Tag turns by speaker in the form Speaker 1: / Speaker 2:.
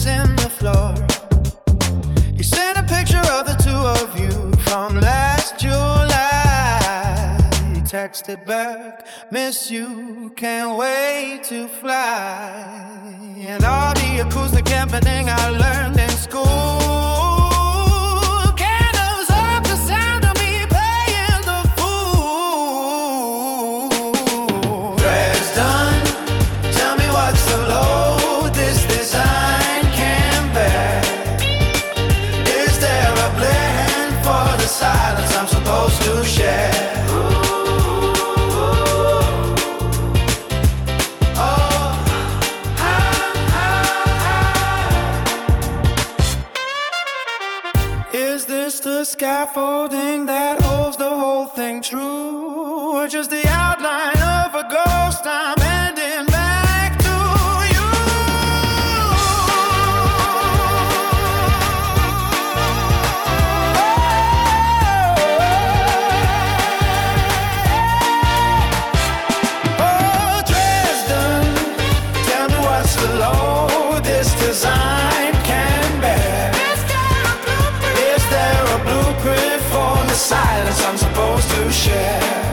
Speaker 1: in the floor. He sent a picture of the two of you from last July. He texted back, miss you, can't wait to fly. And all the acoustic camping I learned in school can't absorb the sound of me playing the fool. Threads done, tell me what's the load this design can bear. Is there a blend for the silence I'm supposed to share? Is this the scaffolding that holds the whole thing true? Or just the outline of a ghost I'm handing back to you? Oh, Dresden, tell me what's the load this design can bear. Is there a blueprint for the silence I'm supposed to share?